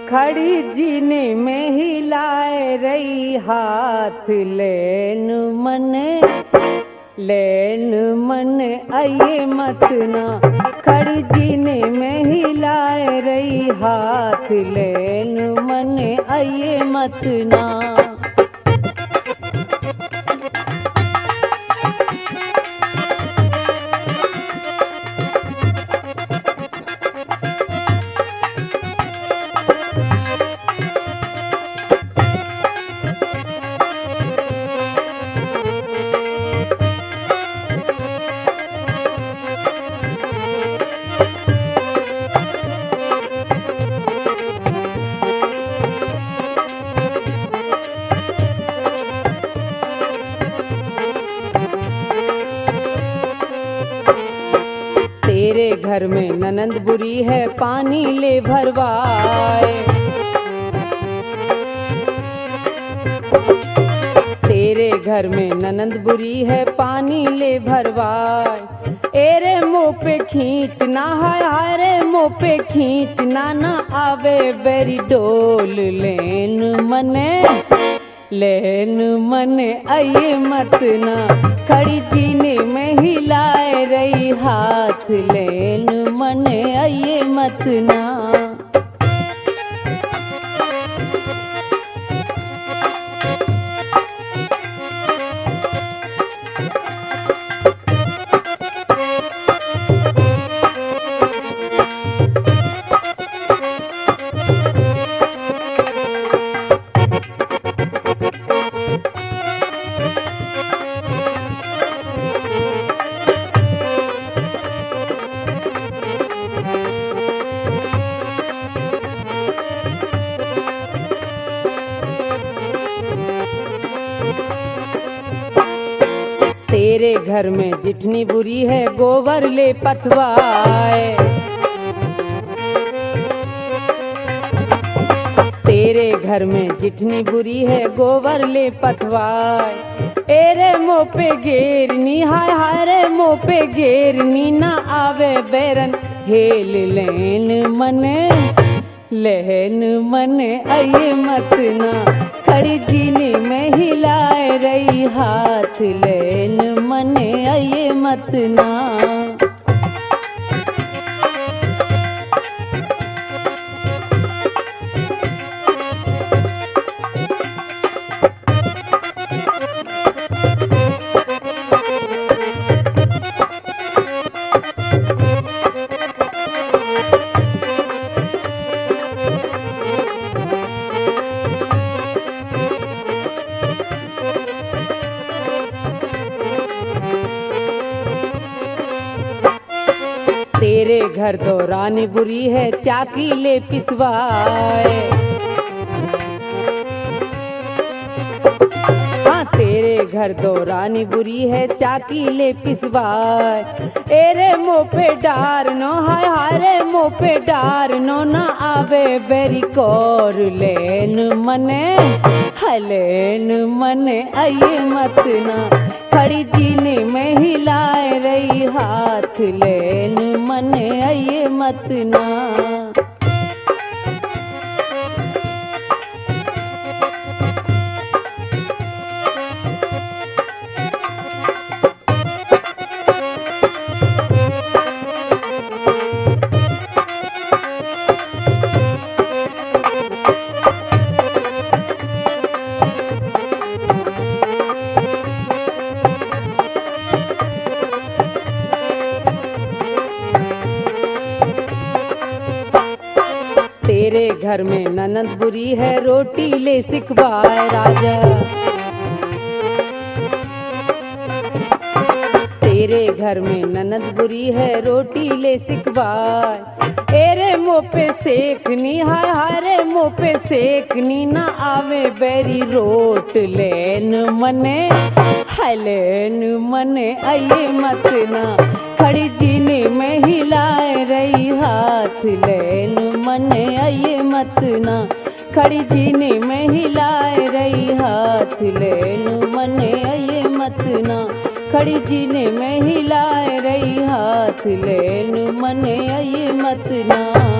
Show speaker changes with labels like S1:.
S1: खड़ी जीने में हिलाए रही हाथ लेन मन आइए मत ना। खड़ी जीने में हिलाए रही हाथ लेन मन आइए मत ना। तेरे घर में ननंद बुरी है पानी ले भरवाए। तेरे घर में ननंद बुरी है पानी ले भरवाए। एरे मुँह पे खींचना हाय हाय रे मुँह पे खींचना ना आवे बेरी डोल लेन मने आइए मत ना। खड़ी जीने में हिलाए रही हाथ लेन मने आइए मत ना। तेरे घर में जितनी बुरी है गोबर ले पथवाए। तेरे घर में जितनी बुरी है गोबर ले पथवाए। एरे मुँह पे घेरनी हाय हाय रे मुँह पे घेरनी ना आवे बैरन हेल लेन मने आइए मत ना। खड़ी जीने में हिलाए रही हाथ लेन मने आइए मत ना। तेरे घर तो रानी बुरी है चाकी ले पिसवाए। हाँ तेरे घर तो रानी बुरी है चाकी ले पिसवाए। एरे मुँह पे डार नो हाय हाय रे मुँह पे डार नो ना आवे बेरी कोर लेन मने आइए मत ना। खड़ी जीने में हिलाए रही हाथ लेन मने आइए मत ना। तेरे घर में ननंद बुरी है रोटी ले सिकवाए राजा। तेरे घर में ननंद बुरी है रोटी ले सिकवाए। एरे मुँह पे सेकनी हाय हाय रे मुँह पे सेकनी ना आवे बेरी रोट लेन मने आइए मत ना। खड़ी जीने में हिलाए रही हाथ लेन मने आइए मत ना। खड़ी जीने में हिलाए रही हाथ लेन मने आइए मत ना। खड़ी जीने में हिलाए रही हाथ लेन मने आइए मत ना।